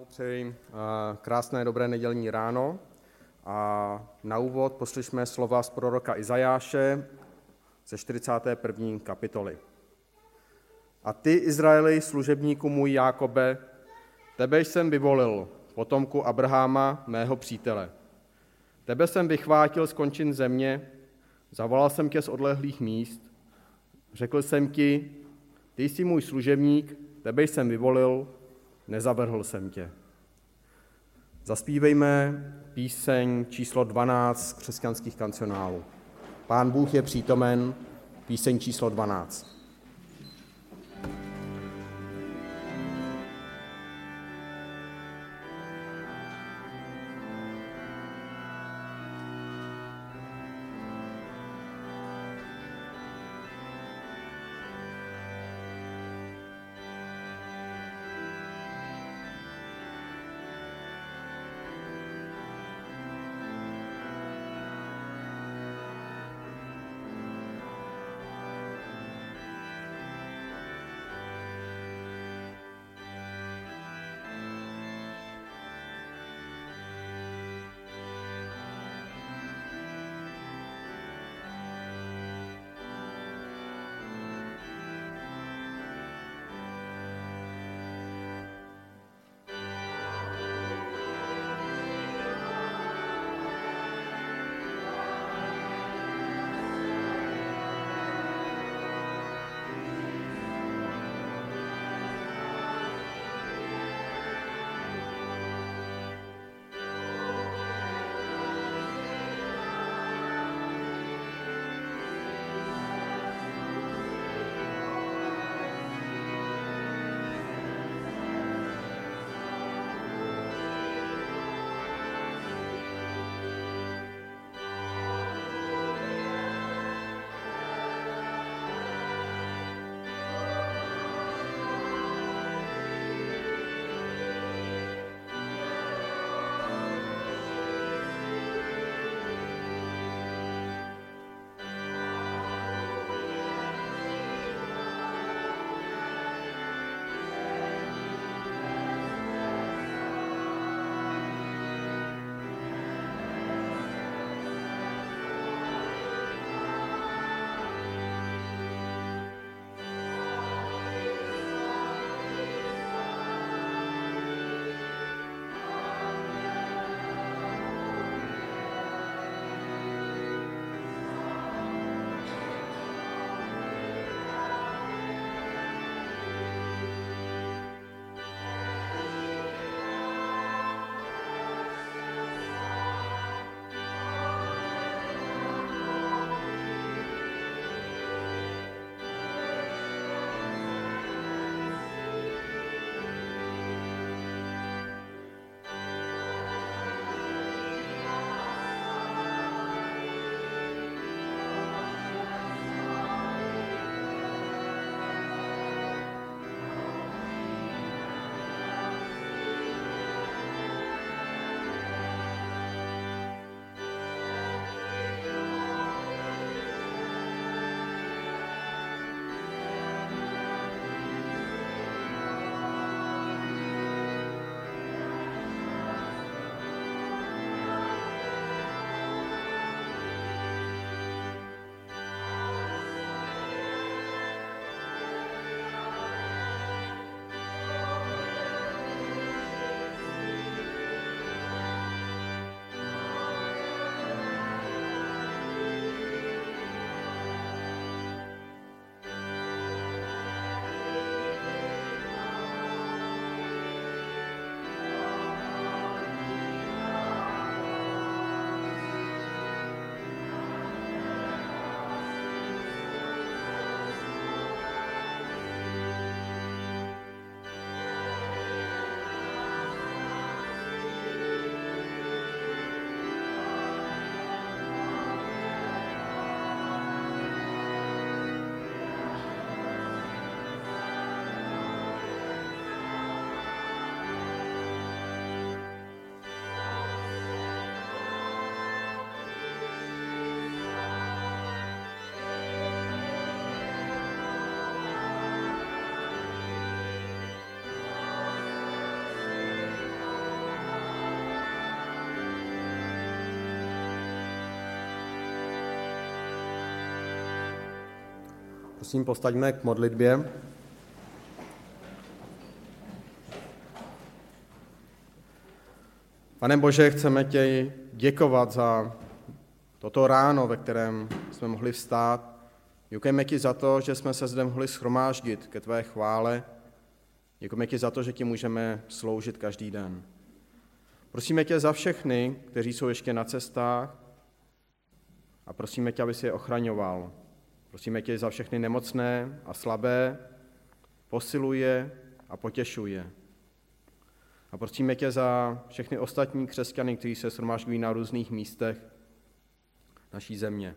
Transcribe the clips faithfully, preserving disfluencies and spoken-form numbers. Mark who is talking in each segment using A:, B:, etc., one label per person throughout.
A: Přeji krásné, dobré nedělní ráno a na úvod poslyšme slova z proroka Izajáše ze čtyřicáté první kapitoly. A ty, Izraeli, služebníku můj Jákobe, tebe jsem vyvolil, potomku Abraháma, mého přítele. Tebe jsem vychvátil z končin země, zavolal jsem tě z odlehlých míst, řekl jsem ti, ty jsi můj služebník, tebe jsem vyvolil, nezavrhl jsem tě. Zaspívejme píseň číslo dvanáct z křesťanských kancionálů. Pán Bůh je přítomen, píseň číslo dvanáct. Prosím, postaňme k modlitbě. Pane Bože, chceme tě děkovat za toto ráno, ve kterém jsme mohli vstát. Děkujeme ti za to, že jsme se zde mohli shromáždit ke tvé chvále. Děkujeme ti za to, že ti můžeme sloužit každý den. Prosíme tě za všechny, kteří jsou ještě na cestách, a prosíme tě, aby si je ochraňoval. Prosíme tě za všechny nemocné a slabé, posiluje a potěšuje. A prosíme tě za všechny ostatní křesťany, kteří se shromažďují na různých místech naší země.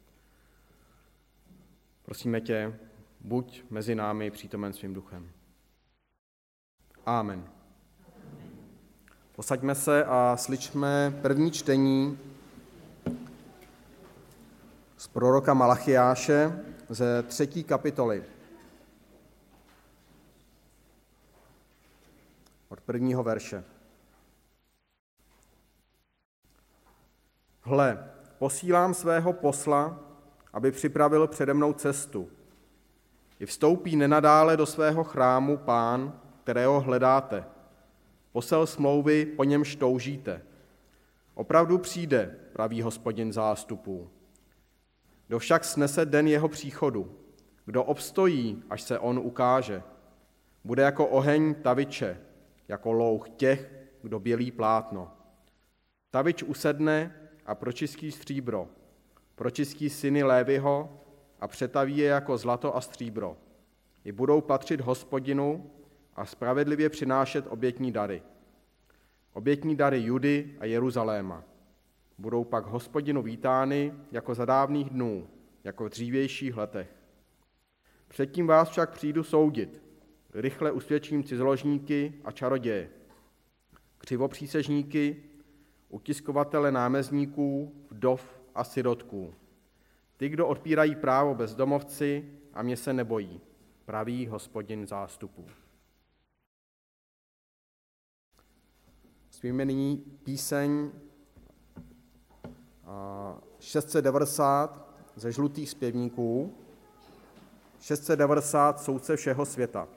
A: Prosíme tě, buď mezi námi přítomen svým duchem. Amen. Posaďme se a slyšme první čtení z proroka Malachiáše ze třetí kapitoly. Od prvního verše. Hle, posílám svého posla, aby připravil přede mnou cestu. I vstoupí nenadále do svého chrámu Pán, kterého hledáte. Posel smlouvy, po němž toužíte. Opravdu přijde, praví Hospodin zástupů. Kdo však snese den jeho příchodu, kdo obstojí, až se on ukáže, bude jako oheň taviče, jako louh těch, kdo bělí plátno. Tavič usedne a pročistí stříbro, pročistí syny Léviho a přetaví je jako zlato a stříbro. I budou patřit Hospodinu a spravedlivě přinášet obětní dary. Obětní dary Judy a Jeruzaléma. Budou pak Hospodinu vítány jako za dávných dnů, jako v dřívějších letech. Předtím vás však přijdu soudit, rychle usvědčím cizoložníky a čaroděje, křivopřísežníky, utiskovatele námezníků, vdov a sirotků. Ty, kdo odpírají právo bezdomovci a mě se nebojí, praví Hospodin zástupů. Zpívíme nyní píseň šest set devadesát ze žlutých zpěvníků, šest set devadesát Soudce všeho světa.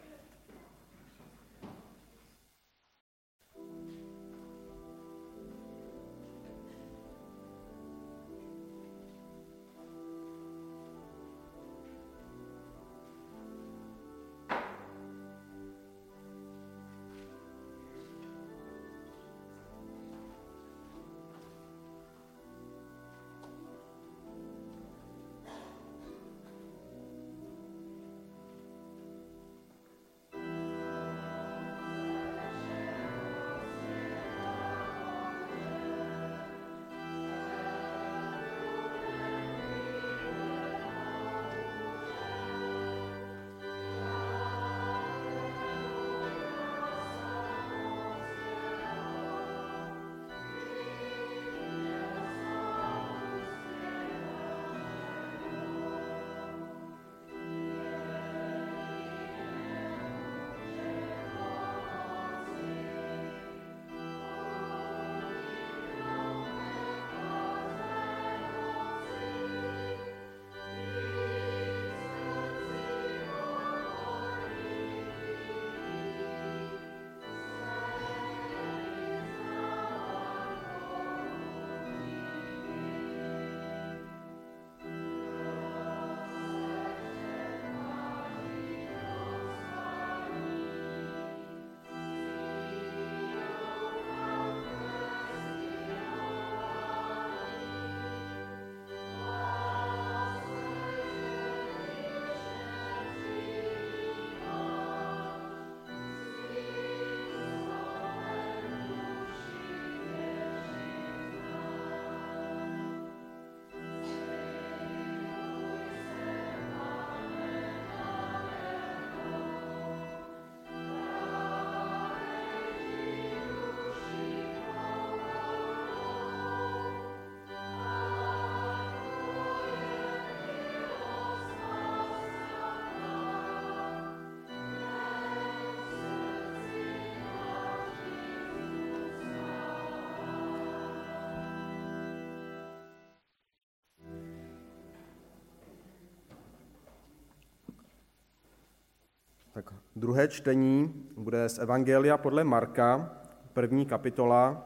A: Druhé čtení bude z Evangelia podle Marka, první kapitola,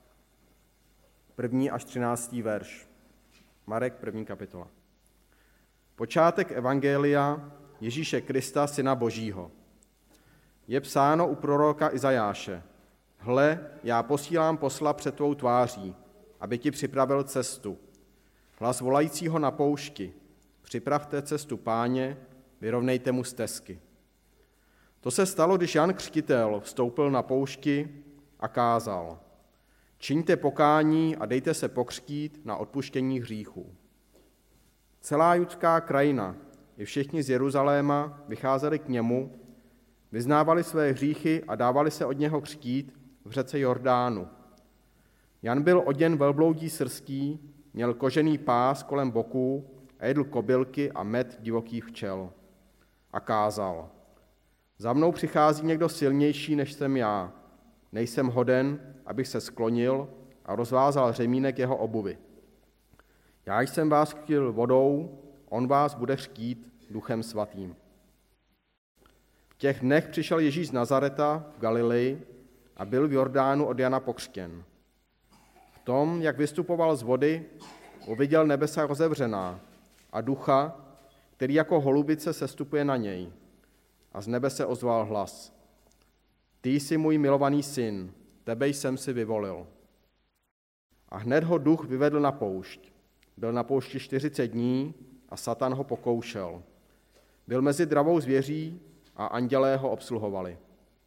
A: první až třináctý verš. Marek, první kapitola. Počátek Evangelia Ježíše Krista, Syna Božího. Je psáno u proroka Izajáše: Hle, já posílám posla před tvou tváří, aby ti připravil cestu. Hlas volajícího na poušti: Připravte cestu Páně, vyrovnejte mu stezky. To se stalo, když Jan Křtitel vstoupil na poušti a kázal: Čiňte pokání a dejte se pokřtít na odpuštění hříchů. Celá judská krajina i všichni z Jeruzaléma vycházeli k němu, vyznávali své hříchy a dávali se od něho křtít v řece Jordánu. Jan byl oděn velbloudí srstí, měl kožený pás kolem boků a jedl kobylky a med divokých včel. A kázal: Za mnou přichází někdo silnější, než jsem já. Nejsem hoden, abych se sklonil a rozvázal řemínek jeho obuvi. Já jsem vás chtěl vodou, on vás bude křtít Duchem Svatým. V těch dnech přišel Ježíš z Nazareta v Galileji a byl v Jordánu od Jana pokřtěn. V tom, jak vystupoval z vody, uviděl nebesa rozevřená a ducha, který jako holubice sestupuje na něj. A z nebe se ozval hlas: Ty jsi můj milovaný syn, tebe jsem si vyvolil. A hned ho duch vyvedl na poušť. Byl na poušti čtyřicet dní a Satan ho pokoušel. Byl mezi dravou zvěří a andělé ho obsluhovali.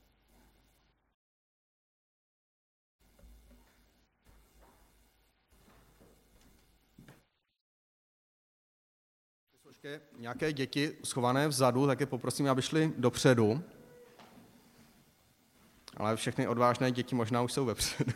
A: Nějaké děti schované vzadu, tak je poprosím, aby šli dopředu. Ale všechny odvážné děti možná už jsou vepředu.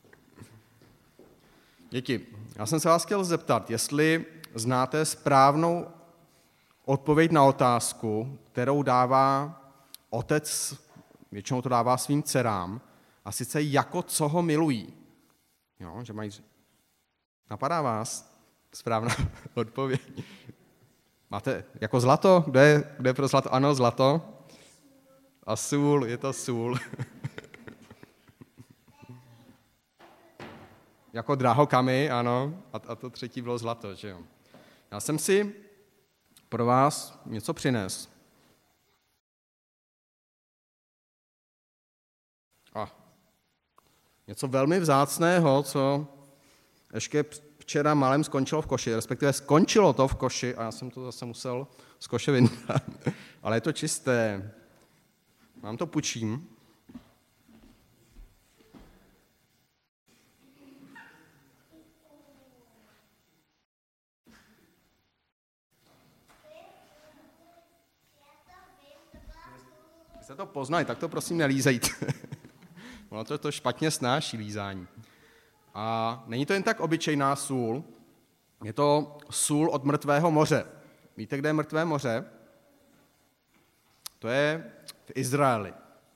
A: Děti, já jsem se vás chtěl zeptat, jestli znáte správnou odpověď na otázku, kterou dává otec, většinou to dává svým dcerám, a sice jako co ho milují. Jo, že mají... Napadá vás správná odpověď? Máte jako zlato? Kde je, kde je pro zlato? Ano, zlato. A sůl, je to sůl. Jako drahokamy, ano. A, a to třetí bylo zlato, že jo. Já jsem si pro vás něco přines. A něco velmi vzácného, co ještě včera málem skončilo v koši, respektive skončilo to v koši a já jsem to zase musel z koše vyndat. Ale je to čisté. Vám to půjčím. Když se to poznají, tak to prosím nelízejte. Ono to, to špatně snáší lízání. A není to jen tak obyčejná sůl, je to sůl od mrtvého moře. Víte, kde je mrtvé moře? To je v Izraeli.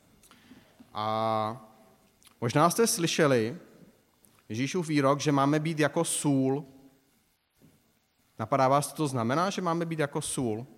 A: A možná jste slyšeli Ježíšův výrok, že máme být jako sůl. Napadá vás, co to znamená, že máme být jako sůl?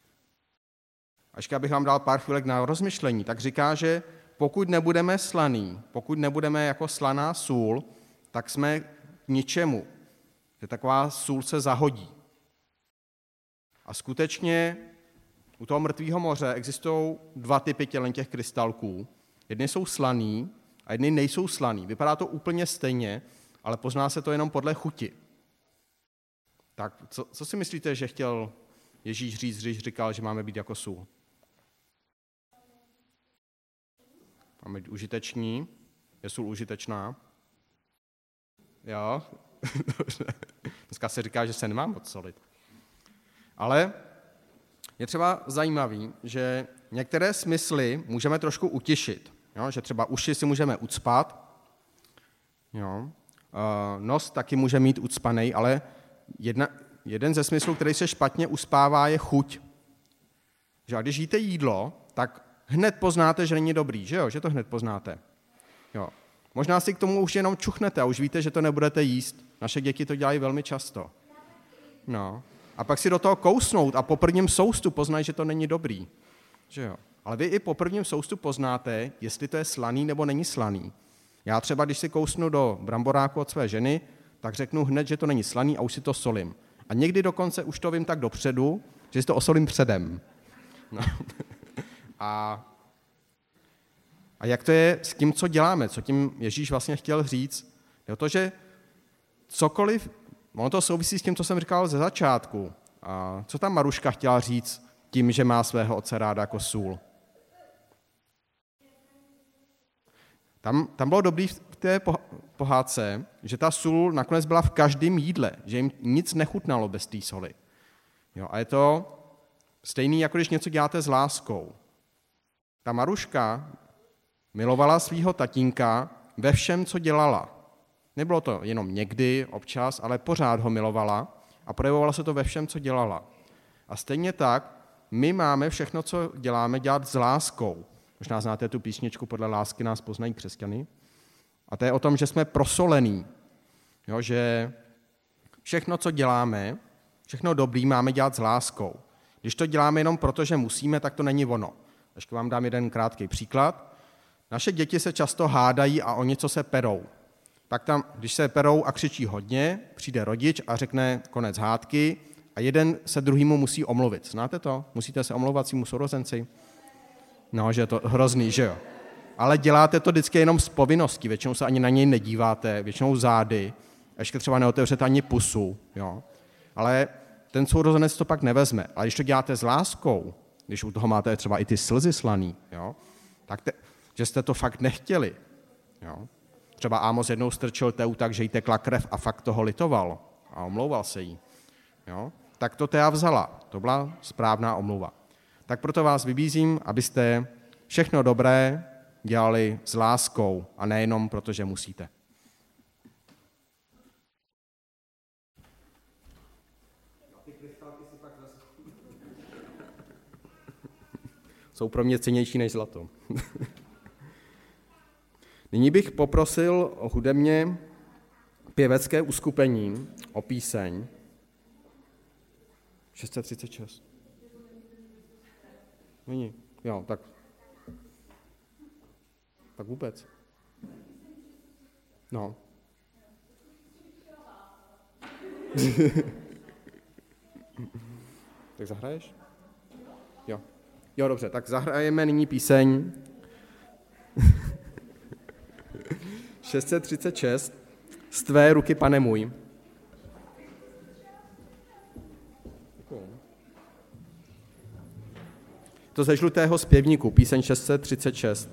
A: A ještě abych vám dal pár chvílek na rozmyšlení, tak říká, že pokud nebudeme slaný, pokud nebudeme jako slaná sůl, tak jsme k ničemu. Že taková sůl se zahodí. A skutečně u toho mrtvého moře existují dva typy tělen těch krystalků. Jedny jsou slaný a jedny nejsou slaný. Vypadá to úplně stejně, ale pozná se to jenom podle chuti. Tak co, co si myslíte, že chtěl Ježíš říct, když říkal, že máme být jako sůl? Máme být užiteční. Je sůl užitečná? Jo, dobře. Dneska se říká, že se nemám odsolit. Ale je třeba zajímavý, že některé smysly můžeme trošku utišit. Jo? Že třeba uši si můžeme ucpat, jo? Nos taky může mít ucpaný, ale jedna, jeden ze smyslů, který se špatně uspává, je chuť. Že když jíte jídlo, tak hned poznáte, že není dobrý, že jo? Že to hned poznáte. Jo. Možná si k tomu už jenom čuchnete a už víte, že to nebudete jíst. Naše děti to dělají velmi často. No. A pak si do toho kousnout a po prvním soustu poznají, že to není dobrý. Že jo? Ale vy i po prvním soustu poznáte, jestli to je slaný nebo není slaný. Já třeba, když si kousnu do bramboráku od své ženy, tak řeknu hned, že to není slaný a už si to solím. A někdy dokonce už to vím tak dopředu, že si to osolím předem. No. a, a jak to je s tím, co děláme, co tím Ježíš vlastně chtěl říct? Je to, že cokoliv, ono to souvisí s tím, co jsem říkal ze začátku. A co tam Maruška chtěla říct tím, že má svého otce ráda jako sůl? Tam, tam bylo dobrý v té pohádce, že ta sůl nakonec byla v každém jídle, že jim nic nechutnalo bez té soli. Jo, a je to stejný, jako když něco děláte s láskou. Ta Maruška milovala svého tatínka ve všem, co dělala. Nebylo to jenom někdy, občas, ale pořád ho milovala a projevovala se to ve všem, co dělala. A stejně tak, my máme všechno, co děláme, dělat s láskou. Možná znáte tu písničku Podle lásky nás poznají křesťany. A to je o tom, že jsme prosolení. Jo, že všechno, co děláme, všechno dobrý máme dělat s láskou. Když to děláme jenom proto, že musíme, tak to není ono. Ještě vám dám jeden krátký příklad. Naše děti se často hádají a o něco se perou. Tak tam, když se perou a křičí hodně, přijde rodič a řekne konec hádky a jeden se druhýmu musí omluvit. Znáte to? Musíte se omlouvat svému sourozenci? No, že je to hrozný, že jo? Ale děláte to vždycky jenom z povinnosti, většinou se ani na něj nedíváte, většinou zády, ještě třeba neotevřete ani pusu, jo? Ale ten sourozenec to pak nevezme. Ale když to děláte s láskou, když u toho máte třeba i ty slzy slaný, jo? Tak te, že jste to fakt nechtěli, jo? Třeba Ámos jednou strčil Teu tak, že jí tekla krev a fakt toho litoval a omlouval se jí. Jo? Tak to Tea vzala. To byla správná omluva. Tak proto vás vybízím, abyste všechno dobré dělali s láskou a nejenom proto, že musíte. Jsou pro mě cennější než zlato. Nyní bych poprosil o hudebně pěvecké uskupení, o píseň šest set třicet šest. Není, jo, tak, tak vůbec. No. Tak zahraješ? Jo. Jo, dobře, tak zahrajeme nyní píseň šest set třicet šest, Z tvé ruky, Pane můj. To ze žlutého zpěvníku, píseň šest set třicet šest.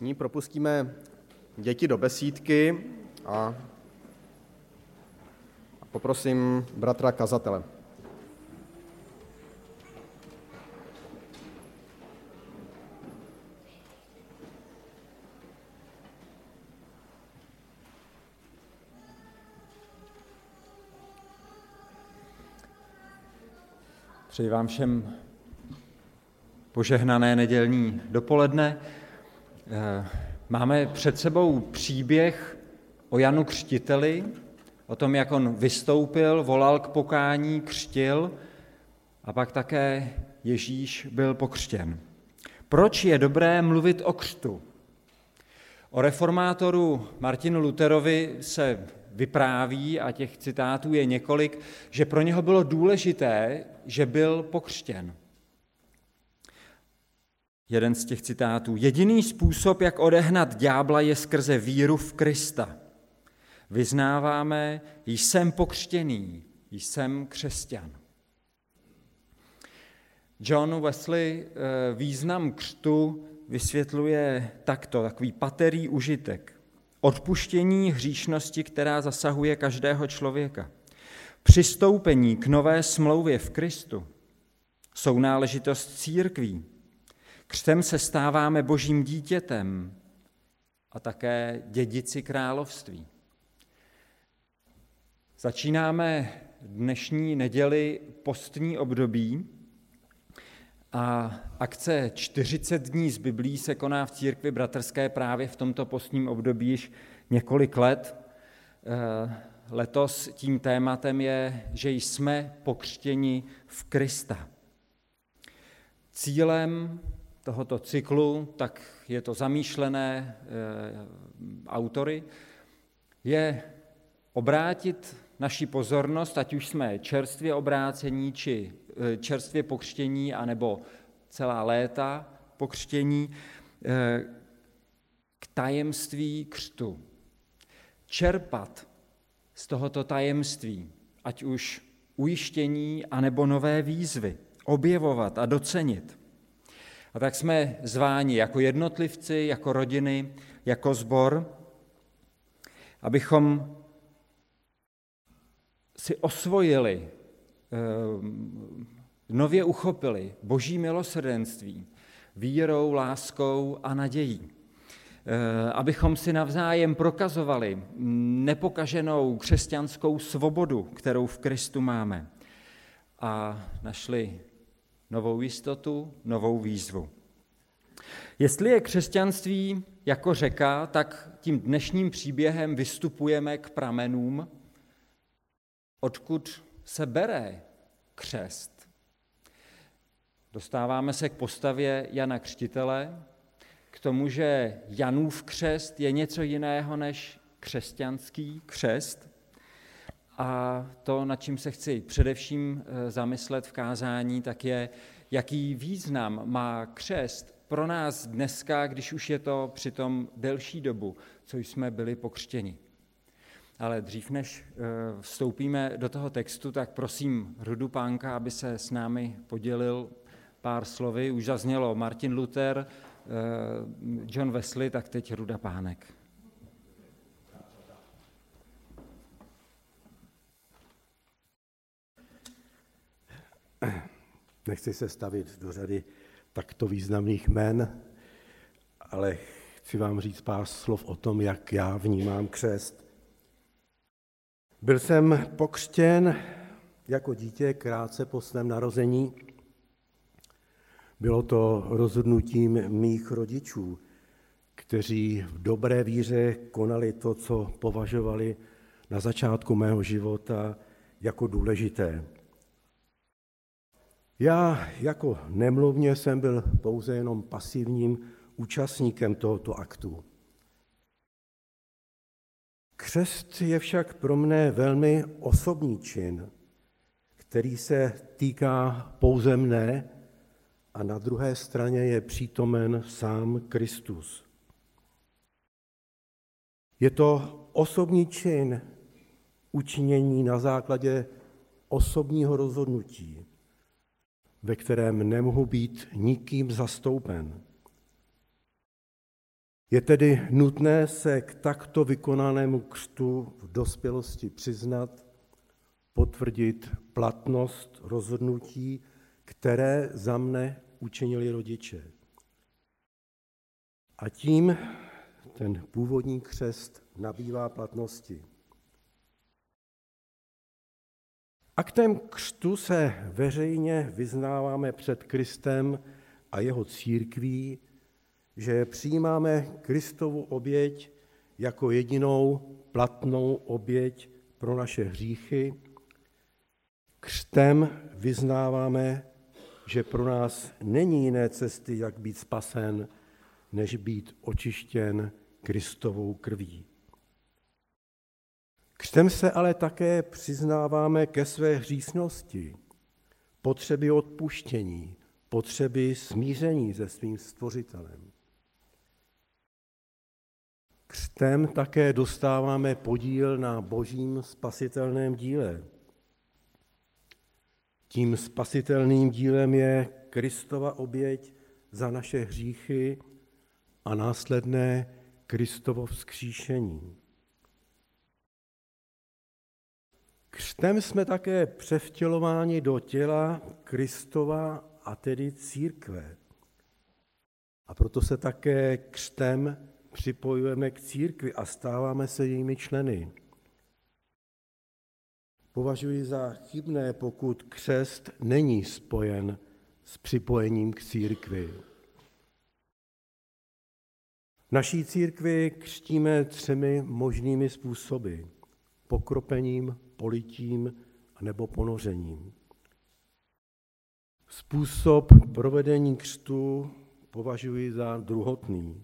A: Nyní propustíme děti do besídky a poprosím bratra kazatele.
B: Přeji vám všem požehnané nedělní dopoledne. Máme před sebou příběh o Janu Křtiteli, o tom, jak on vystoupil, volal k pokání, křtil a pak také Ježíš byl pokřtěn. Proč je dobré mluvit o křtu? O reformátoru Martinu Lutherovi se vypráví, a těch citátů je několik, že pro něho bylo důležité, že byl pokřtěn. Jeden z těch citátů. Jediný způsob, jak odehnat ďábla, je skrze víru v Krista. Vyznáváme, jsem pokřtěný, jsem křesťan. John Wesley význam křtu vysvětluje takto, takový paterý užitek. Odpuštění hříšnosti, která zasahuje každého člověka. Přistoupení k nové smlouvě v Kristu. Sounáležitost církví. Křtem se stáváme božím dítětem a také dědici království. Začínáme dnešní neděli postní období a akce čtyřicet dní z Biblí se koná v církvi bratrské právě v tomto postním období již několik let. Letos tím tématem je, že jsme pokřtěni v Krista. Cílem tohoto cyklu, tak je to zamýšlené e, autory, je obrátit naši pozornost, ať už jsme čerstvě obrácení, či e, čerstvě pokřtění, anebo celá léta pokřtění, e, k tajemství křtu. Čerpat z tohoto tajemství, ať už ujištění, anebo nové výzvy, objevovat a docenit. A tak jsme zváni jako jednotlivci, jako rodiny, jako sbor, abychom si osvojili, nově uchopili boží milosrdenství vírou, láskou a nadějí. Abychom si navzájem prokazovali nepokaženou křesťanskou svobodu, kterou v Kristu máme, a našli novou jistotu, novou výzvu. Jestli je křesťanství jako řeka, tak tím dnešním příběhem vystupujeme k pramenům, odkud se bere křest. Dostáváme se k postavě Jana Křtitele, k tomu, že Janův křest je něco jiného než křesťanský křest. A to, nad čím se chci především zamyslet v kázání, tak je, jaký význam má křest pro nás dneska, když už je to přitom delší dobu, co jsme byli pokřtěni. Ale dřív, než vstoupíme do toho textu, tak prosím Rudu Pánka, aby se s námi podělil pár slovy. Už zaznělo Martin Luther, John Wesley, tak teď Ruda Pánek.
C: Nechci se stavit do řady takto významných jmen, ale chci vám říct pár slov o tom, jak já vnímám křest. Byl jsem pokřtěn jako dítě krátce po svém narození. Bylo to rozhodnutím mých rodičů, kteří v dobré víře konali to, co považovali na začátku mého života jako důležité. Já jako nemluvně jsem byl pouze jenom pasivním účastníkem tohoto aktu. Křest je však pro mne velmi osobní čin, který se týká pouze mne a na druhé straně je přítomen sám Kristus. Je to osobní čin učinění na základě osobního rozhodnutí, ve kterém nemohu být nikým zastoupen. Je tedy nutné se k takto vykonanému křtu v dospělosti přiznat, potvrdit platnost rozhodnutí, které za mne učinili rodiče. A tím ten původní křest nabývá platnosti. Aktem křtu se veřejně vyznáváme před Kristem a jeho církví, že přijímáme Kristovu oběť jako jedinou platnou oběť pro naše hříchy. Křtem vyznáváme, že pro nás není jiné cesty, jak být spasen, než být očištěn Kristovou krví. Křtem se ale také přiznáváme ke své hříšnosti, potřeby odpuštění, potřeby smíření se svým Stvořitelem. Křtem také dostáváme podíl na Božím spasitelném díle. Tím spasitelným dílem je Kristova oběť za naše hříchy a následné Kristovo vzkříšení. Křtem jsme také převtělováni do těla Kristova, a tedy církve. A proto se také křtem připojujeme k církvi a stáváme se jejími členy. Považuji za chybné, pokud křest není spojen s připojením k církvi. V naší církvi křtíme třemi možnými způsoby. Pokropením, politím nebo ponořením. Způsob provedení křtu považuji za druhotný.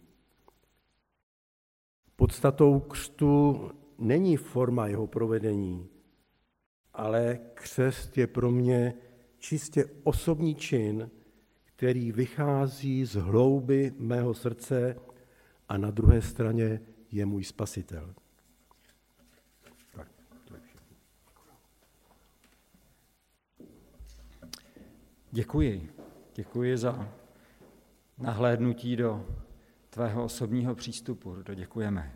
C: Podstatou křtu není forma jeho provedení, ale křest je pro mě čistě osobní čin, který vychází z hlouby mého srdce a na druhé straně je můj spasitel. Tak, to je všechno.
B: Děkuji. Děkuji za nahlédnutí do tvého osobního přístupu. Rudo, děkujeme.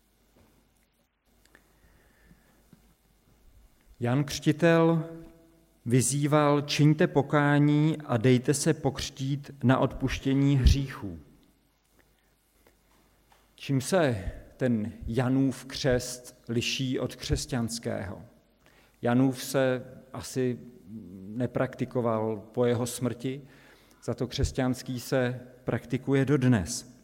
B: Jan Křtitel vyzýval: čiňte pokání a dejte se pokřtít na odpuštění hříchů. Čím se ten Janův křest liší od křesťanského? Janův se asi nepraktikoval po jeho smrti, za to křesťanský se praktikuje dodnes.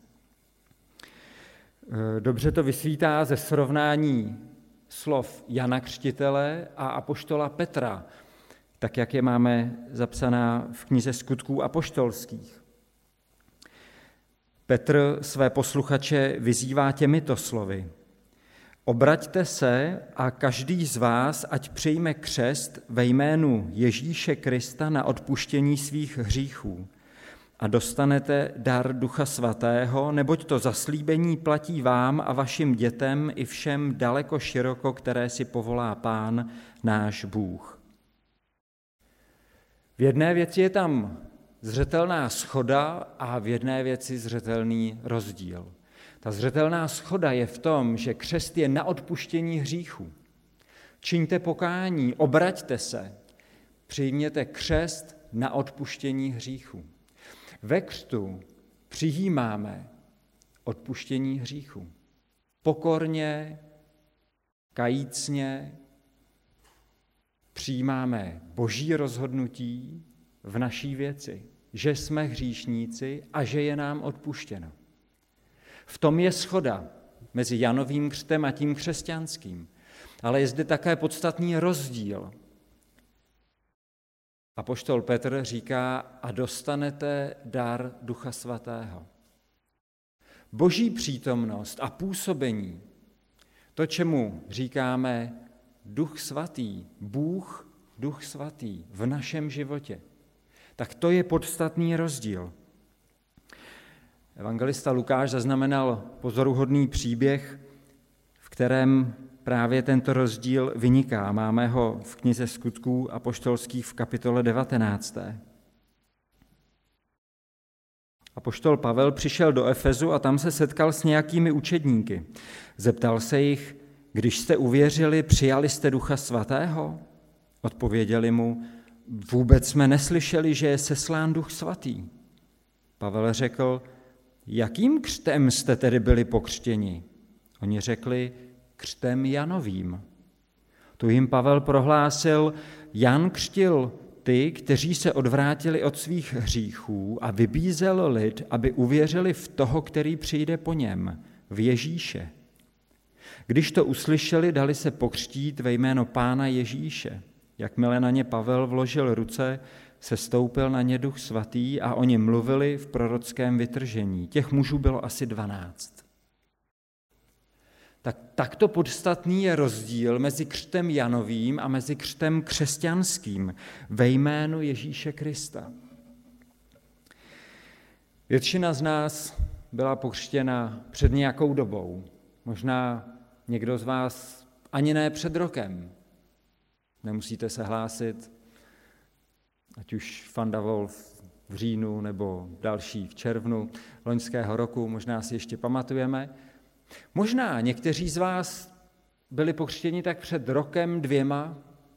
B: Dobře to vysvítá ze srovnání slov Jana Křtitele a apoštola Petra, tak jak je máme zapsaná v knize Skutků apoštolských. Petr své posluchače vyzývá těmito slovy: obraťte se a každý z vás ať přijme křest ve jménu Ježíše Krista na odpuštění svých hříchů a dostanete dar Ducha Svatého, neboť to zaslíbení platí vám a vašim dětem i všem daleko široko, které si povolá Pán náš Bůh. V jedné věci je tam zřetelná shoda a v jedné věci zřetelný rozdíl. Ta zřetelná shoda je v tom, že křest je na odpuštění hříchů. Čiňte pokání, obraťte se, přijměte křest na odpuštění hříchů. Ve křtu přijímáme odpuštění hříchů. Pokorně, kajícně přijímáme Boží rozhodnutí v naší věci, že jsme hříšníci a že je nám odpuštěno. V tom je shoda mezi Janovým křtem a tím křesťanským, ale je zde také podstatný rozdíl. Apoštol Petr říká: a dostanete dar Ducha Svatého. Boží přítomnost a působení, to, čemu říkáme Duch Svatý, Bůh, Duch Svatý v našem životě, tak to je podstatný rozdíl. Evangelista Lukáš zaznamenal pozoruhodný příběh, v kterém právě tento rozdíl vyniká. Máme ho v knize Skutků apoštolských v kapitole devatenácté. Apoštol Pavel přišel do Efezu a tam se setkal s nějakými učedníky. Zeptal se jich, když jste uvěřili, přijali jste Ducha Svatého? Odpověděli mu, vůbec jsme neslyšeli, že je seslán Duch Svatý. Pavel řekl, jakým křtem jste tedy byli pokřtěni? Oni řekli, křtem Janovým. Tu jim Pavel prohlásil, Jan křtil ty, kteří se odvrátili od svých hříchů a vybízel lid, aby uvěřili v toho, který přijde po něm, v Ježíše. Když to uslyšeli, dali se pokřtít ve jméno Pána Ježíše. Jakmile na ně Pavel vložil ruce, sestoupil na ně Duch Svatý a oni mluvili v prorockém vytržení. Těch mužů bylo asi dvanáct. Tak takto podstatný je rozdíl mezi křtem Janovým a mezi křtem křesťanským ve jménu Ježíše Krista. Většina z nás byla pokřtěna před nějakou dobou. Možná někdo z vás ani ne před rokem. Nemusíte se hlásit, ať už Fanda Wolf v říjnu nebo další v červnu loňského roku, možná si ještě pamatujeme. Možná někteří z vás byli pokřtěni tak před rokem, dvěma,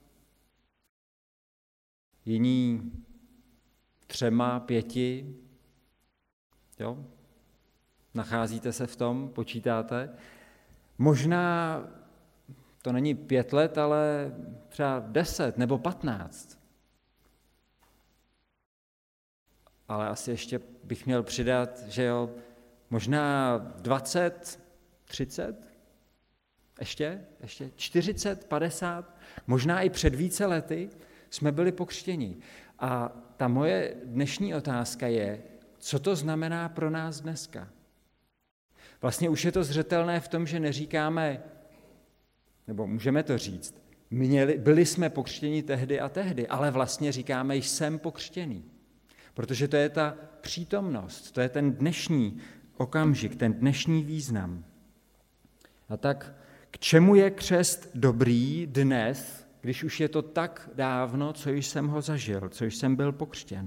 B: jiní třema, pěti. Jo? Nacházíte se v tom, počítáte. Možná to není pět let, ale třeba deset nebo patnáct. Ale asi ještě bych měl přidat, že jo, možná dvacet, třicet, ještě, ještě čtyřicet, padesát, možná i před více lety jsme byli pokřtěni. A ta moje dnešní otázka je, co to znamená pro nás dneska? Vlastně už je to zřetelné v tom, že neříkáme, nebo můžeme to říct, měli, byli jsme pokřtěni tehdy a tehdy, ale vlastně říkáme, jsem pokřtěný. Protože to je ta přítomnost, to je ten dnešní okamžik, ten dnešní význam. A tak k čemu je křest dobrý dnes, když už je to tak dávno, co jsem ho zažil, co jsem byl pokřtěn?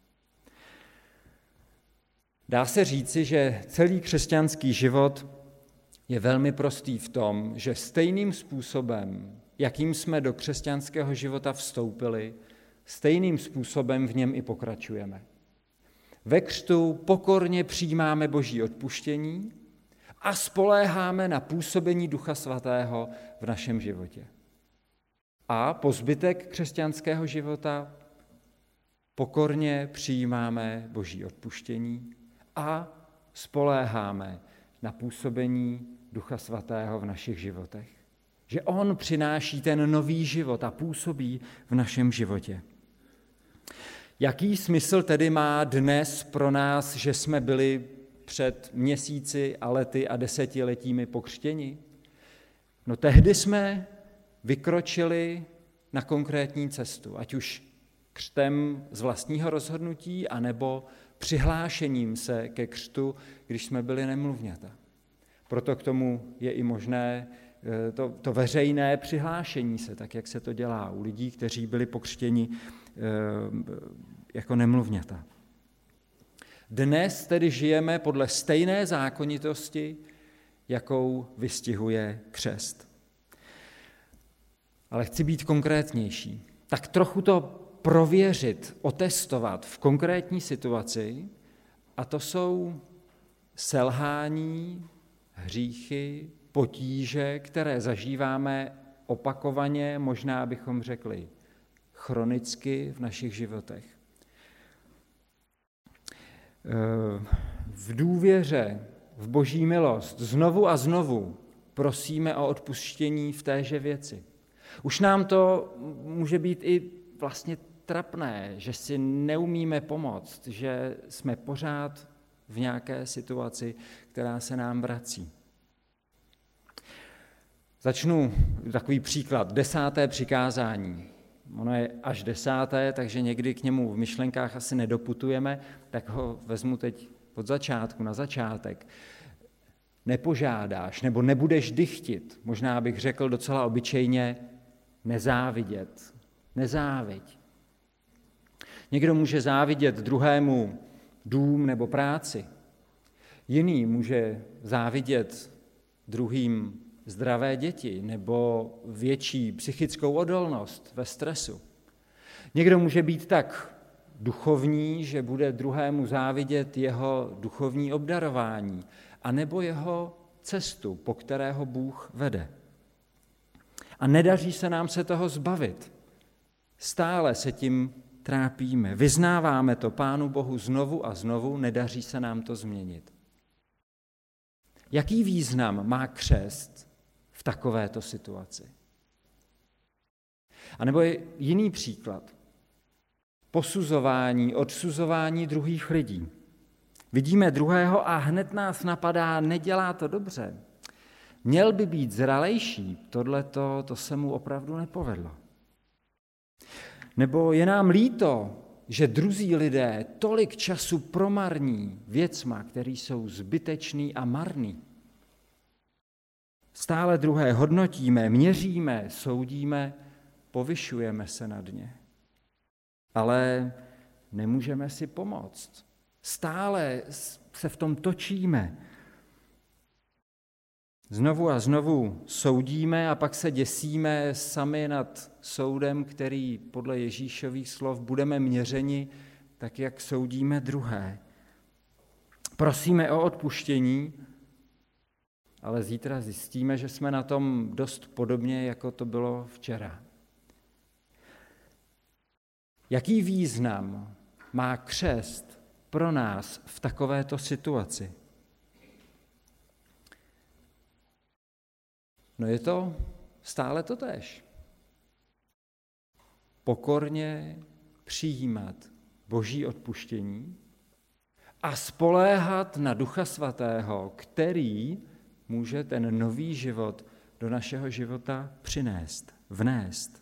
B: Dá se říci, že celý křesťanský život je velmi prostý v tom, že stejným způsobem, jakým jsme do křesťanského života vstoupili, stejným způsobem v něm i pokračujeme. Ve křtu pokorně přijímáme Boží odpuštění a spoléháme na působení Ducha Svatého v našem životě. A po zbytek křesťanského života pokorně přijímáme Boží odpuštění a spoléháme na působení Ducha Svatého v našich životech. Že on přináší ten nový život a působí v našem životě. Jaký smysl tedy má dnes pro nás, že jsme byli před měsíci a lety a desetiletími pokřtěni? No tehdy jsme vykročili na konkrétní cestu, ať už křtem z vlastního rozhodnutí, anebo přihlášením se ke křtu, když jsme byli nemluvňata. Proto k tomu je i možné to, to veřejné přihlášení se, tak jak se to dělá u lidí, kteří byli pokřtěni jako nemluvňata. Dnes tedy žijeme podle stejné zákonitosti, jakou vystihuje křest. Ale chci být konkrétnější. Tak trochu to prověřit, otestovat v konkrétní situaci, a to jsou selhání, hříchy, potíže, které zažíváme opakovaně, možná bychom řekli chronicky v našich životech. V důvěře, v Boží milost znovu a znovu prosíme o odpuštění v téže věci. Už nám to může být i vlastně trapné, že si neumíme pomoct, že jsme pořád v nějaké situaci, která se nám vrací. Začnu takový příklad. Desáté přikázání. Ono je až desáté, takže někdy k němu v myšlenkách asi nedoputujeme, tak ho vezmu teď od začátku, na začátek. Nepožádáš nebo nebudeš dychtit. Možná bych řekl docela obyčejně nezávidět. Nezáviď. Někdo může závidět druhému dům nebo práci. Jiný může závidět druhým zdravé děti nebo větší psychickou odolnost ve stresu. Někdo může být tak duchovní, že bude druhému závidět jeho duchovní obdarování, anebo jeho cestu, po kterého Bůh vede. A nedaří se nám se toho zbavit. Stále se tím trápíme, vyznáváme to Pánu Bohu znovu a znovu, nedaří se nám to změnit. Jaký význam má křest v takovéto situaci? A nebo je jiný příklad. Posuzování, odsuzování druhých lidí. Vidíme druhého a hned nás napadá, nedělá to dobře. Měl by být zralejší, tohleto, to se mu opravdu nepovedlo. Nebo je nám líto, že druzí lidé tolik času promarní věcma, které jsou zbytečný a marný. Stále druhé hodnotíme, měříme, soudíme, povyšujeme se nad ně. Ale nemůžeme si pomoct. Stále se v tom točíme. Znovu a znovu soudíme a pak se děsíme sami nad soudem, který podle Ježíšových slov budeme měřeni tak, jak soudíme druhé. Prosíme o odpuštění, ale zítra zjistíme, že jsme na tom dost podobně, jako to bylo včera. Jaký význam má křest pro nás v takovéto situaci? No je to stále totéž. Pokorně přijímat Boží odpuštění a spoléhat na Ducha Svatého, který může ten nový život do našeho života přinést, vnést.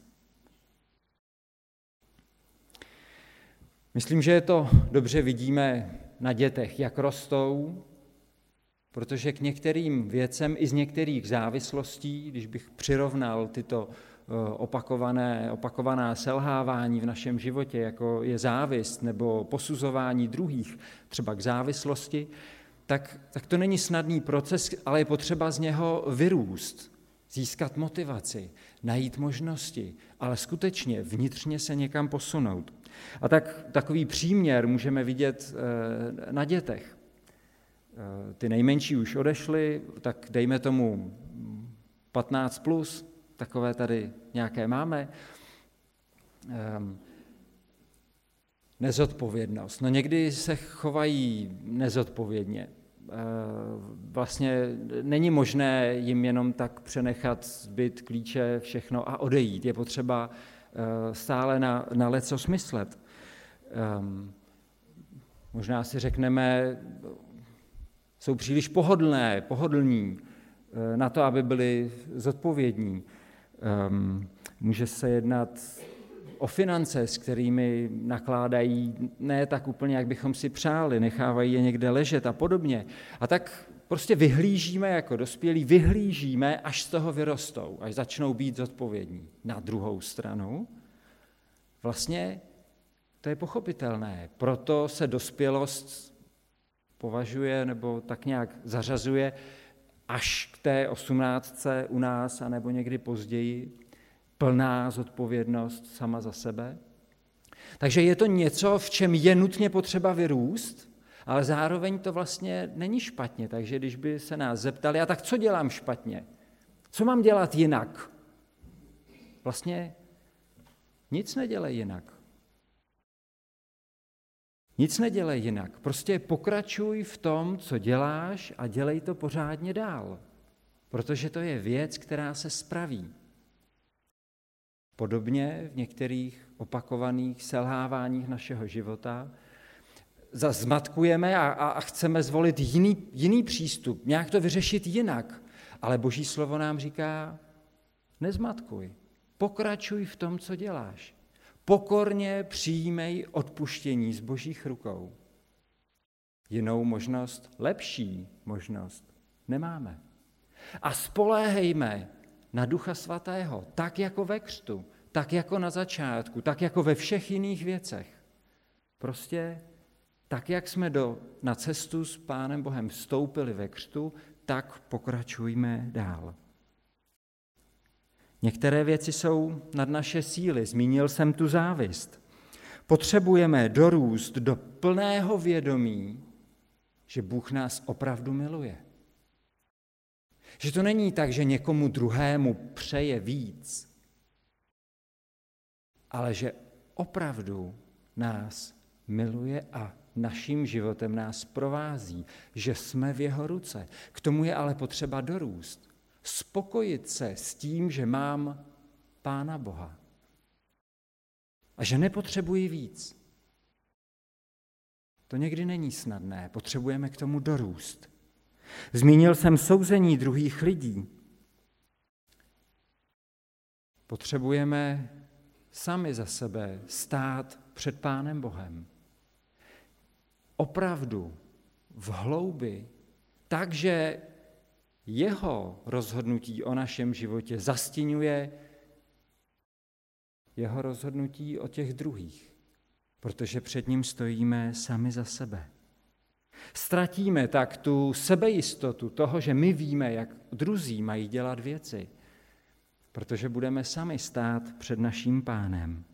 B: Myslím, že to dobře vidíme na dětech, jak rostou, protože k některým věcem i z některých závislostí, když bych přirovnal tyto opakované, opakovaná selhávání v našem životě, jako je závist nebo posuzování druhých, třeba k závislosti, tak, tak to není snadný proces, ale je potřeba z něho vyrůst, získat motivaci, najít možnosti, ale skutečně vnitřně se někam posunout. A tak takový příměr můžeme vidět na dětech. Ty nejmenší už odešly, tak dejme tomu patnáct plus, takové tady nějaké máme. Nezodpovědnost. No někdy se chovají nezodpovědně. Vlastně není možné jim jenom tak přenechat zbyt, klíče, všechno a odejít. Je potřeba stále na, na lecos myslet. Možná si řekneme, jsou příliš pohodlné, pohodlní na to, aby byli zodpovědní. Může se jednat o finance, s kterými nakládají ne tak úplně, jak bychom si přáli, nechávají je někde ležet a podobně. A tak prostě vyhlížíme jako dospělí, vyhlížíme, až z toho vyrostou, až začnou být zodpovědní. Na druhou stranu vlastně to je pochopitelné, proto se dospělost považuje nebo tak nějak zařazuje až k té osmnáctce u nás, anebo někdy později, plná zodpovědnost sama za sebe. Takže je to něco, v čem je nutně potřeba vyrůst, ale zároveň to vlastně není špatně. Takže když by se nás zeptali, a tak co dělám špatně? Co mám dělat jinak? Vlastně nic nedělej jinak. Nic nedělej jinak. Prostě pokračuj v tom, co děláš a dělej to pořádně dál. Protože to je věc, která se spraví. Podobně v některých opakovaných selháváních našeho života zmatkujeme a, a, a chceme zvolit jiný, jiný přístup, nějak to vyřešit jinak. Ale Boží slovo nám říká, nezmatkuj, pokračuj v tom, co děláš. Pokorně přijímej odpuštění z Božích rukou. Jinou možnost, lepší možnost nemáme. A spoléhejme na Ducha Svatého, tak jako ve křtu, tak jako na začátku, tak jako ve všech jiných věcech. Prostě Tak, jak jsme do, na cestu s Pánem Bohem vstoupili ve křtu, tak pokračujme dál. Některé věci jsou nad naše síly. Zmínil jsem tu závist. Potřebujeme dorůst do plného vědomí, že Bůh nás opravdu miluje. Že to není tak, že někomu druhému přeje víc, ale že opravdu nás miluje a naším životem nás provází, že jsme v jeho ruce. K tomu je ale potřeba dorůst. Spokojit se s tím, že mám Pána Boha. A že nepotřebuji víc. To někdy není snadné, potřebujeme k tomu dorůst. Zmínil jsem souzení druhých lidí. Potřebujeme sami za sebe stát před Pánem Bohem. Opravdu v hloubi, takže jeho rozhodnutí o našem životě zastěňuje jeho rozhodnutí o těch druhých, protože před ním stojíme sami za sebe. Ztratíme tak tu sebejistotu toho, že my víme, jak druzí mají dělat věci, protože budeme sami stát před naším Pánem.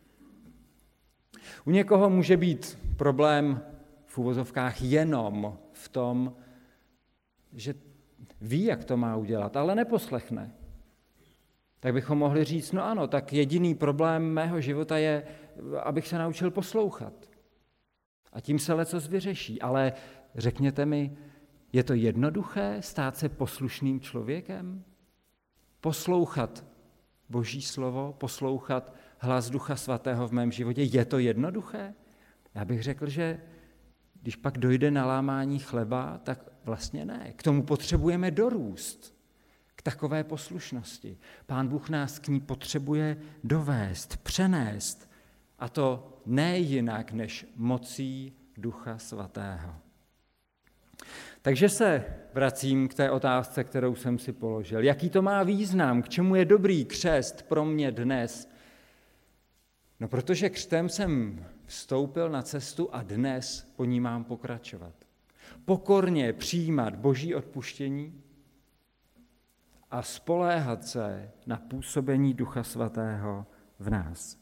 B: U někoho může být problém v uvozovkách jenom v tom, že ví, jak to má udělat, ale neposlechne. Tak bychom mohli říct, no ano, tak jediný problém mého života je, abych se naučil poslouchat. A tím se lecos vyřeší. Ale řekněte mi, je to jednoduché stát se poslušným člověkem? Poslouchat Boží slovo, poslouchat hlas Ducha Svatého v mém životě, je to jednoduché? Já bych řekl, že když pak dojde na lámání chleba, tak vlastně ne. K tomu potřebujeme dorůst, k takové poslušnosti. Pán Bůh nás k ní potřebuje dovést, přenést, a to ne jinak než mocí Ducha Svatého. Takže se vracím k té otázce, kterou jsem si položil. Jaký to má význam? K čemu je dobrý křest pro mě dnes? No, protože křtem jsem vstoupil na cestu a dnes po ní mám pokračovat. Pokorně přijímat Boží odpuštění a spoléhat se na působení Ducha Svatého v nás.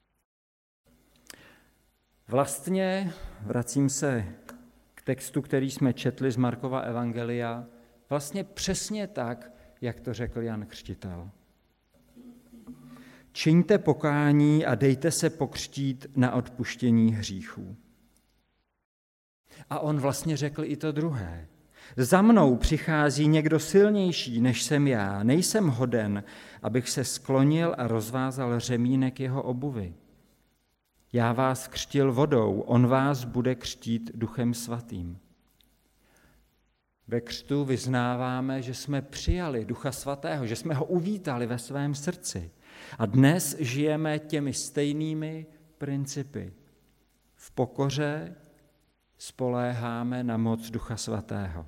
B: Vlastně vracím se k textu, který jsme četli z Markova evangelia, vlastně přesně tak, jak to řekl Jan Křtitel. Čiňte pokání a dejte se pokřtít na odpuštění hříchů. A on vlastně řekl i to druhé. Za mnou přichází někdo silnější, než jsem já. Nejsem hoden, abych se sklonil a rozvázal řemínek jeho obuvi. Já vás křtil vodou, on vás bude křtít Duchem Svatým. Ve křtu vyznáváme, že jsme přijali Ducha Svatého, že jsme ho uvítali ve svém srdci. A dnes žijeme těmi stejnými principy. V pokoře spoléháme na moc Ducha Svatého.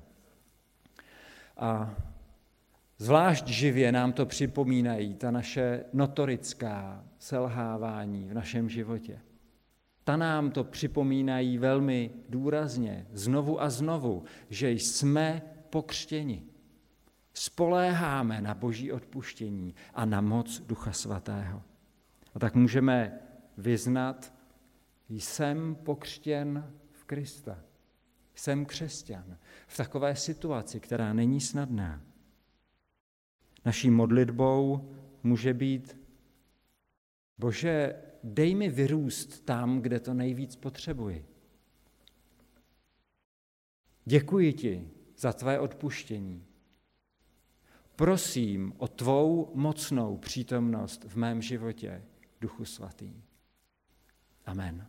B: A zvlášť živě nám to připomínají ta naše notorická selhávání v našem životě. Ta nám to připomínají velmi důrazně, znovu a znovu, že jsme pokřtěni. Spoléháme na Boží odpuštění a na moc Ducha Svatého. A tak můžeme vyznat, jsem pokřtěn v Krista. Jsem křesťan v takové situaci, která není snadná. Naší modlitbou může být: Bože, dej mi vyrůst tam, kde to nejvíc potřebuji. Děkuji ti za tvé odpuštění. Prosím o tvou mocnou přítomnost v mém životě, Duchu Svatý. Amen.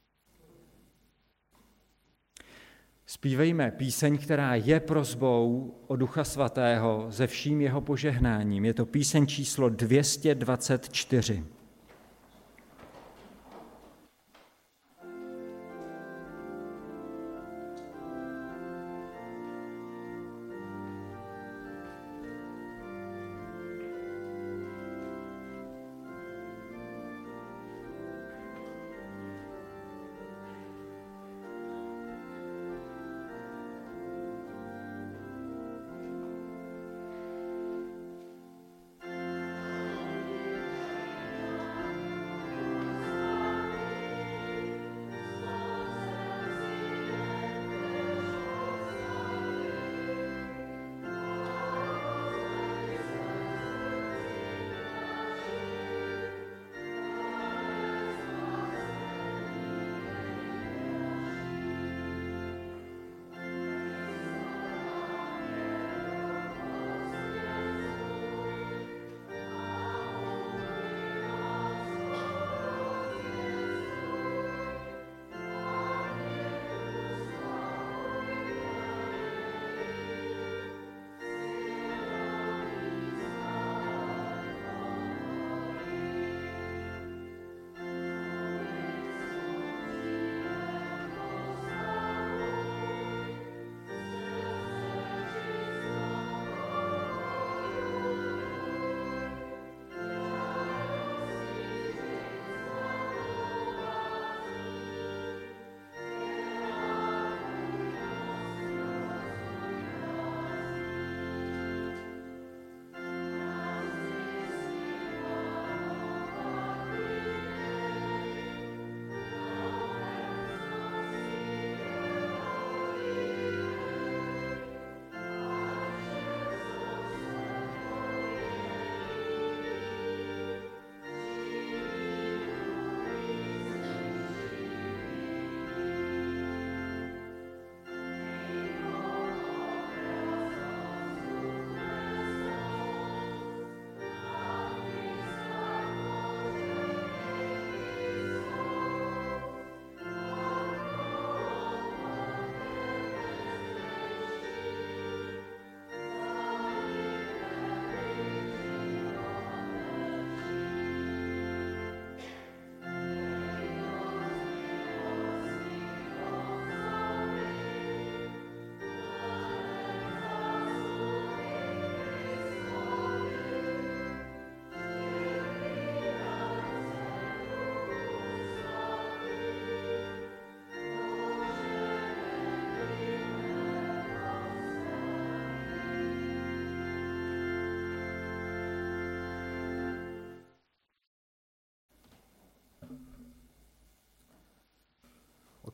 B: Zpívejme píseň, která je prosbou o Ducha Svatého se vším jeho požehnáním. Je to píseň číslo dvě stě dvacet čtyři.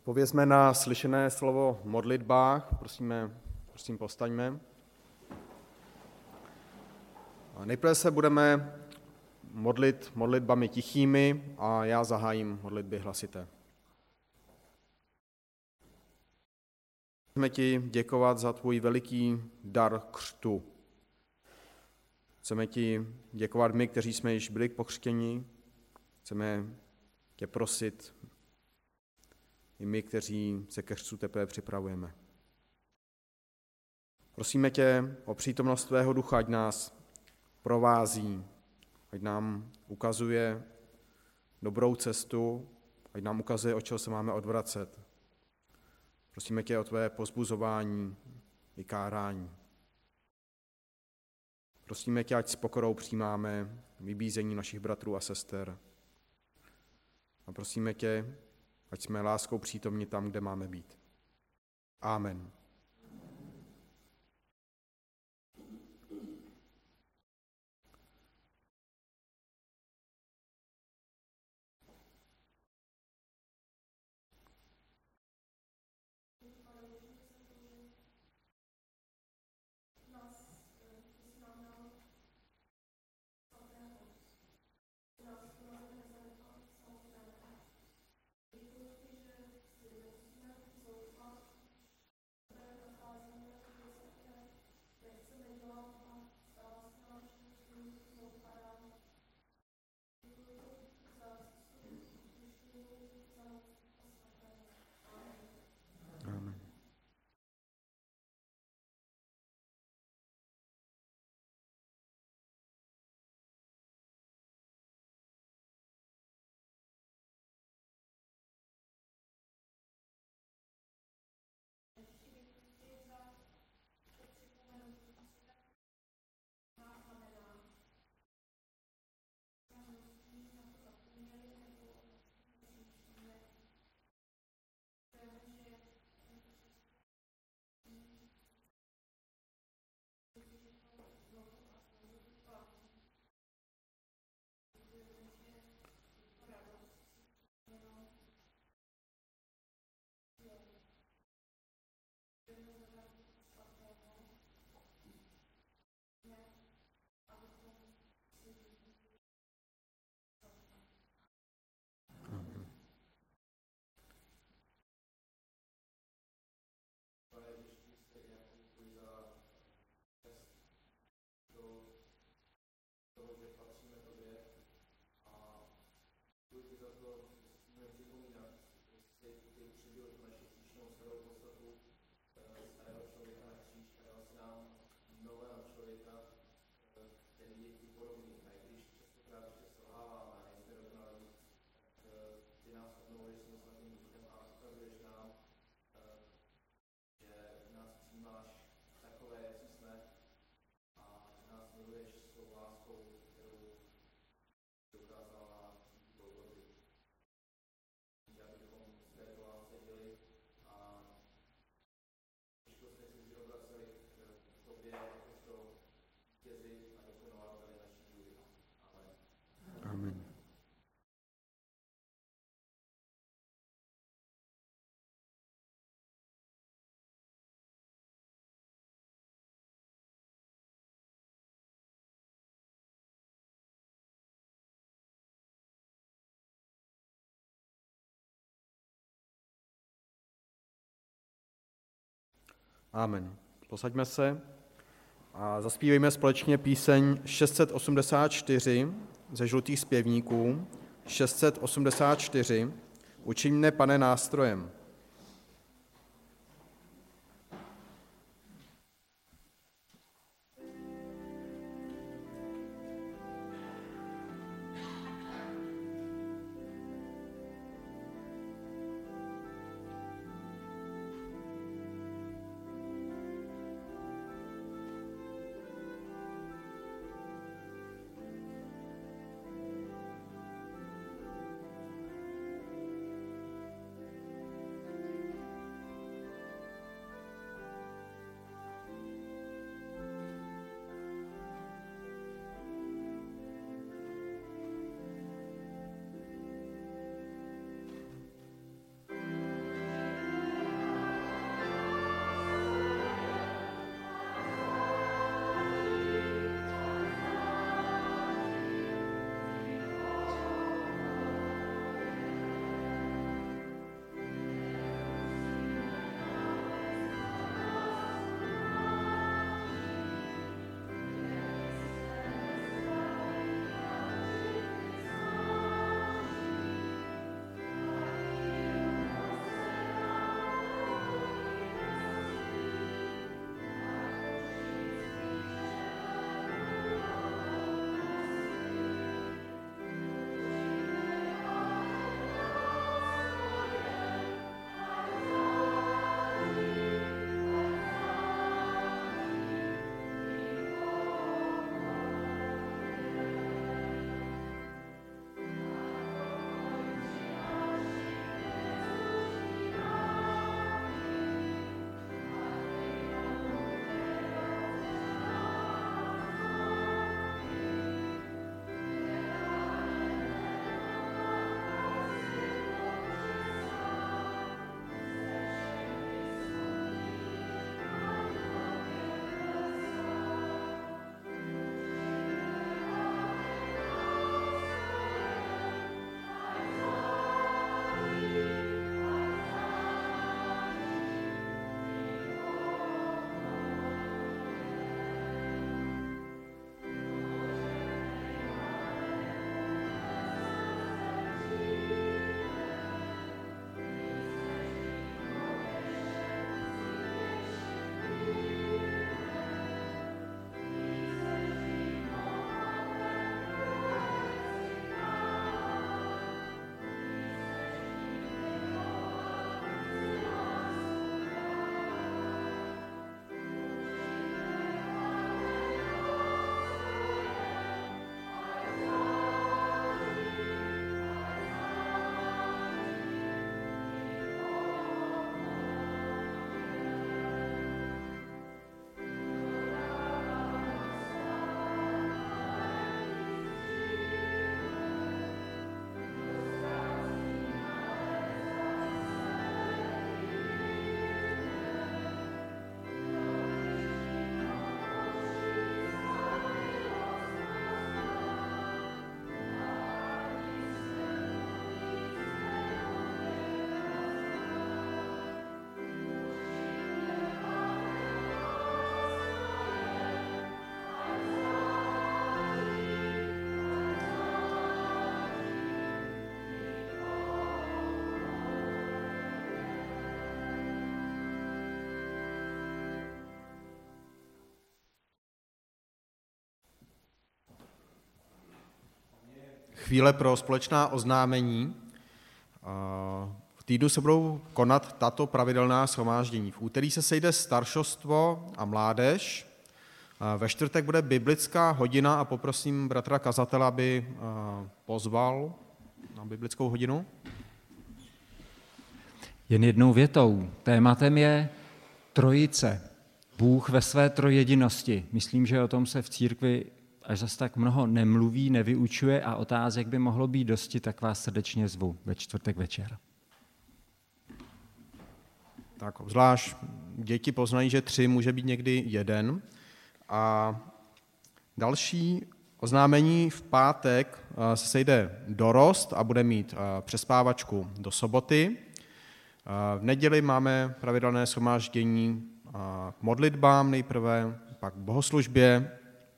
A: Odpovězme na slyšené slovo modlitbách. Prosíme, prosím, povstaňme. Nejprve se budeme modlit modlitbami tichými a já zahájím modlitby hlasité. Chceme ti děkovat za tvůj veliký dar křtu. Chceme ti děkovat my, kteří jsme již byli pokřtěni. Chceme tě prosit i my, kteří se ke křtu teprve připravujeme. Prosíme tě o přítomnost tvého ducha, ať nás provází, ať nám ukazuje dobrou cestu, ať nám ukazuje, od čeho se máme odvracet. Prosíme tě o tvé povzbuzování i kárání. Prosíme tě, ať s pokorou přijímáme vybízení našich bratrů a sester. A prosíme tě, ať jsme láskou přítomni tam, kde máme být. Amen. Amen. Posaďme se a zaspívejme společně píseň šest set osmdesát čtyři ze žlutých zpěvníků. šest set osmdesát čtyři. Učiň mne, Pane, nástrojem. chvíle pro společná oznámení. V týdnu se budou konat tato pravidelná shromáždění. V úterý se sejde staršostvo a mládež. Ve čtvrtek bude biblická hodina a poprosím bratra kazatele, aby pozval na biblickou hodinu.
B: Jen jednou větou. Tématem je trojice. Bůh ve své trojjedinosti. Myslím, že o tom se v církvi až zas tak mnoho nemluví, nevyučuje a otázek by mohlo být dosti, tak vás srdečně zvu ve čtvrtek večer.
A: Tak obzvlášť děti poznají, že tři může být někdy jeden. A další oznámení v pátek se sejde dorost a bude mít přespávačku do soboty. V neděli máme pravidelné shromáždění k modlitbám nejprve, pak k bohoslužbě.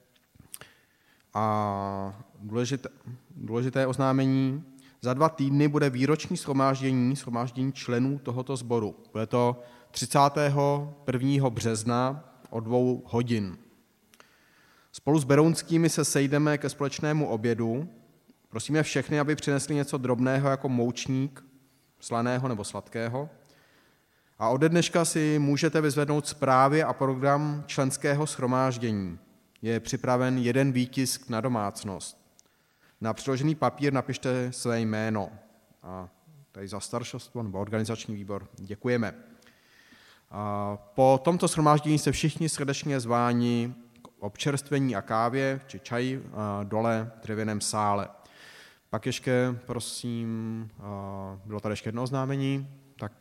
A: A důležité, důležité oznámení, za dva týdny bude výroční shromáždění, shromáždění členů tohoto sboru. Bude to třicátého prvního března o dvou hodin. Spolu s berounskými se sejdeme ke společnému obědu. Prosíme všechny, aby přinesli něco drobného jako moučník, slaného nebo sladkého. A ode dneška si můžete vyzvednout zprávy a program členského shromáždění. Je připraven jeden výtisk na domácnost. Na přiložený papír napište své jméno. A tady za staršostvo nebo organizační výbor děkujeme. A po tomto shromáždění se všichni srdečně zváni k občerstvení a kávě či čaji dole v dřevěném sále. Pak ještě, prosím, bylo tady ještě jedno oznámení, tak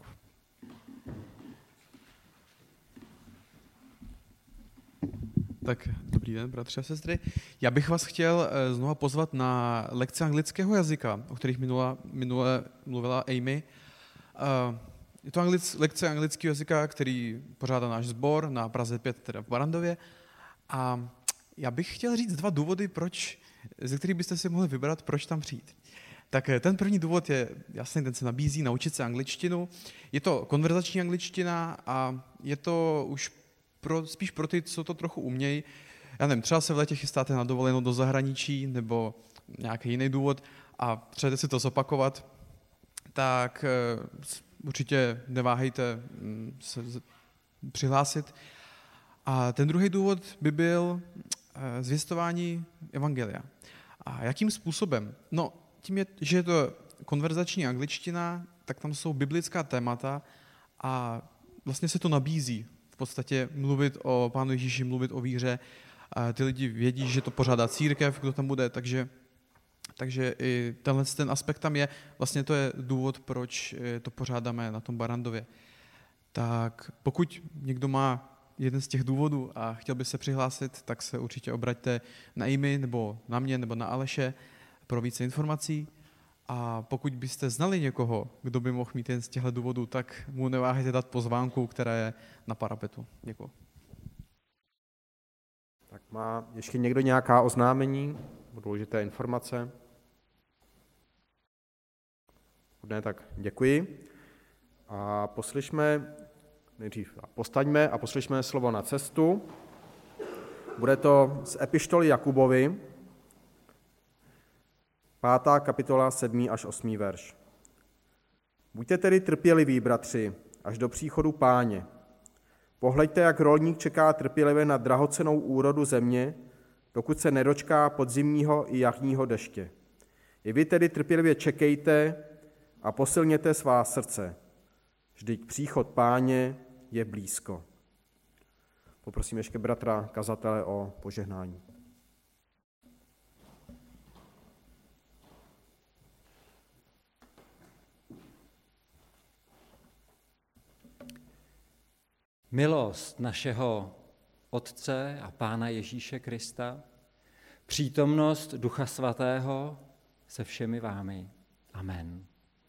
D: Tak dobrý den, bratři a sestry. Já bych vás chtěl znovu pozvat na lekce anglického jazyka, o kterých minula, minule mluvila Amy. Je to anglic, lekce anglického jazyka, který pořádá náš sbor na Praze pět, teda v Barrandově. A já bych chtěl říct dva důvody, proč, ze kterých byste si mohli vybrat, proč tam přijít. Tak ten první důvod je jasný, ten se nabízí naučit se angličtinu. Je to konverzační angličtina a je to už Pro, spíš pro ty, co to trochu umějí. Já nevím, třeba se v létě chystáte na dovolenou do zahraničí nebo nějaký jiný důvod a přejete si to zopakovat, tak určitě neváhejte se přihlásit. A ten druhý důvod by byl zvěstování evangelia. A jakým způsobem? No, tím, je, že je to konverzační angličtina, tak tam jsou biblická témata a vlastně se to nabízí v podstatě mluvit o Pánu Ježíši, mluvit o víře. A ty lidi vědí, že to pořádá církev, kdo tam bude, takže, takže i tenhle ten aspekt tam je. Vlastně to je důvod, proč to pořádáme na tom Barrandově. Tak pokud někdo má jeden z těch důvodů a chtěl by se přihlásit, tak se určitě obraťte na Amy, nebo na mě, nebo na Aleše pro více informací. A pokud byste znali někoho, kdo by mohl mít jen z těchto důvodů, tak mu neváhejte dát pozvánku, která je na parapetu. Děkuji.
A: Tak má ještě někdo nějaká oznámení, důležité informace? Ne, tak děkuji. A poslyšme, nejdřív postaňme a poslyšme slovo na cestu. Bude to z epištoly Jakubovi, pátá kapitola, sedmý až osmý verš. Buďte tedy trpěliví, bratři, až do příchodu Páně. Pohleďte, jak rolník čeká trpělivě na drahocennou úrodu země, dokud se nedočká podzimního i jarního deště. I vy tedy trpělivě čekejte a posilněte svá srdce. Vždyť příchod Páně je blízko. Poprosím ještě bratra kazatele o požehnání.
B: Milost našeho Otce a Pána Ježíše Krista, přítomnost Ducha Svatého se všemi vámi. Amen.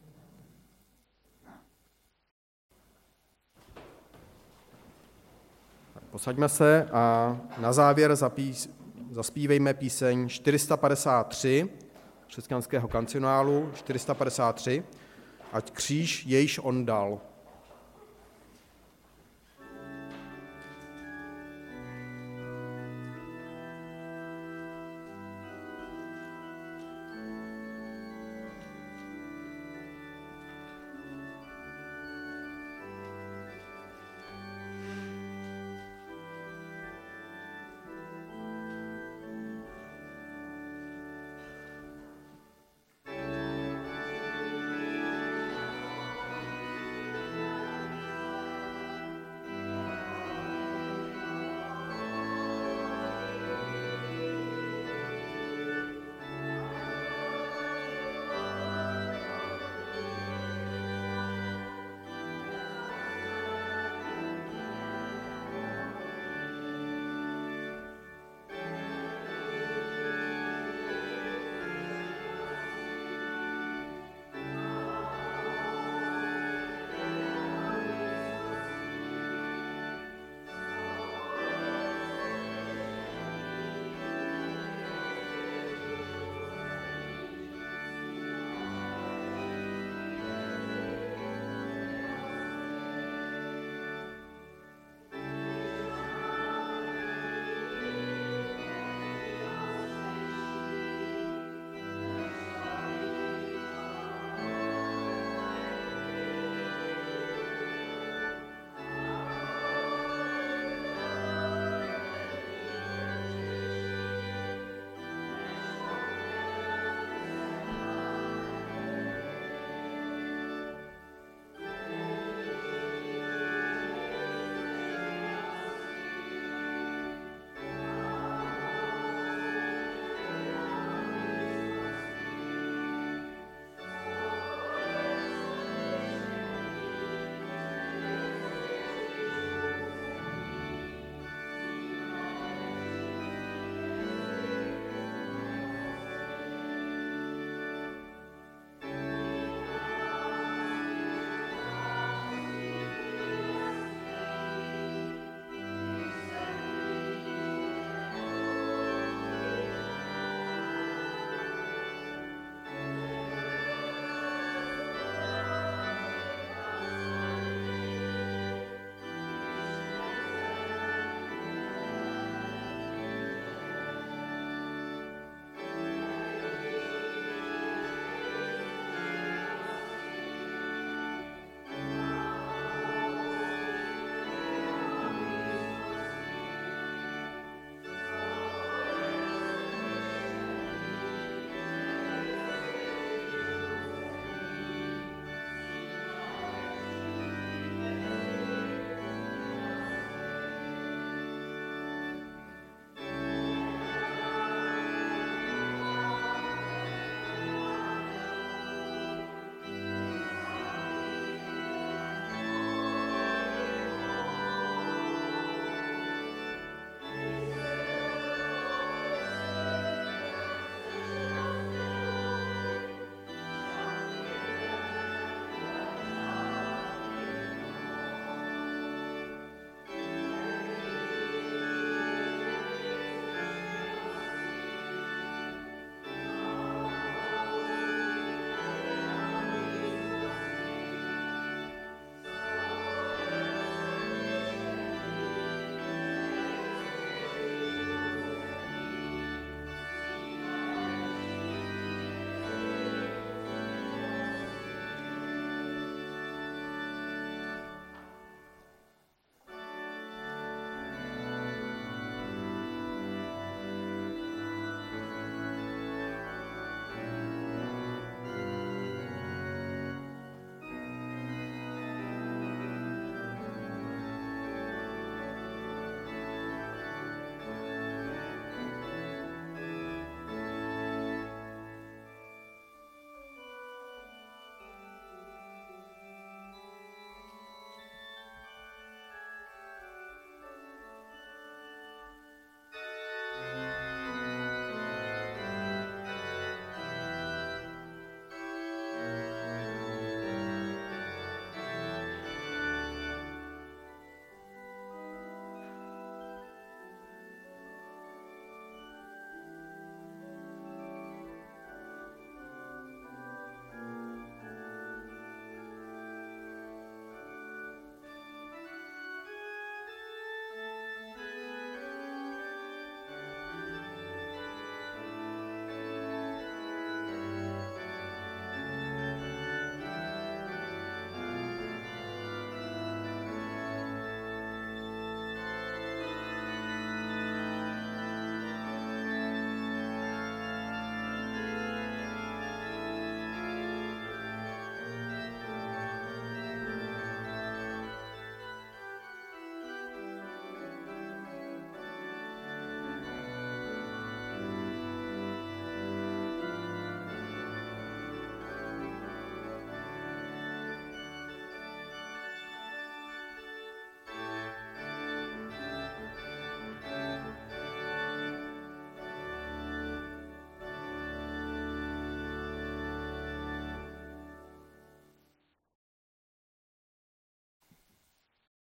A: Posaďme se a na závěr zapís, zaspívejme píseň čtyři sta padesát tři křesťanského kancionálu, čtyři sta padesát tři, ať kříž jejž on dal.